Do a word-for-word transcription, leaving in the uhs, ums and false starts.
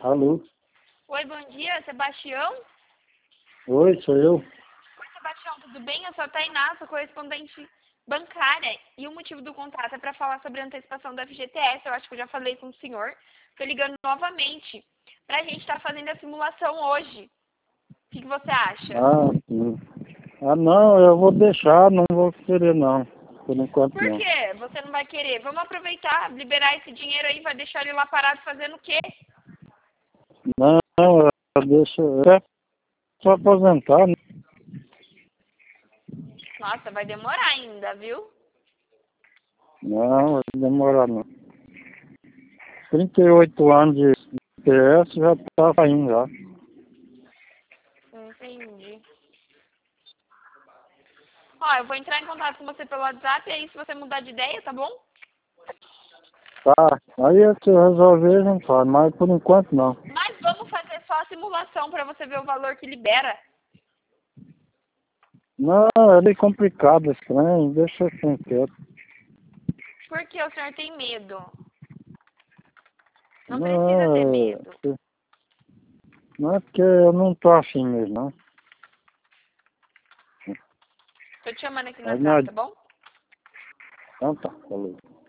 Alô? Oi, bom dia, Sebastião? Oi, sou eu. Oi, Sebastião, tudo bem? Eu sou a Tainá, sou correspondente bancária. E o motivo do contato é para falar sobre a antecipação do F G T S. Eu acho que eu já falei com o senhor. Estou ligando novamente para a gente estar fazendo a simulação hoje. O que, que você acha? Ah, sim. Ah, não, eu vou deixar, não vou querer não. Por enquanto Por não. quê? Você não vai querer? Vamos aproveitar, liberar esse dinheiro aí, vai deixar ele lá parado fazendo o quê? Não, eu deixo. É pra aposentar, né? Nossa, vai demorar ainda, viu? Não, vai demorar não. trinta e oito anos de P S já tá saindo já. Entendi. Ó, eu vou entrar em contato com você pelo WhatsApp e aí se você mudar de ideia, tá bom? Tá, aí se eu resolver a gente faz, mas por enquanto não. Mas vamos fazer só a simulação para você ver o valor que libera. Não, é bem complicado esse trem, deixa assim quieto. Por que o senhor tem medo? Não precisa ter Não, medo. é, não é porque eu não tô afim mesmo, não. Tô te chamando aqui no Aí não WhatsApp, é- tá bom? Então tá, falou.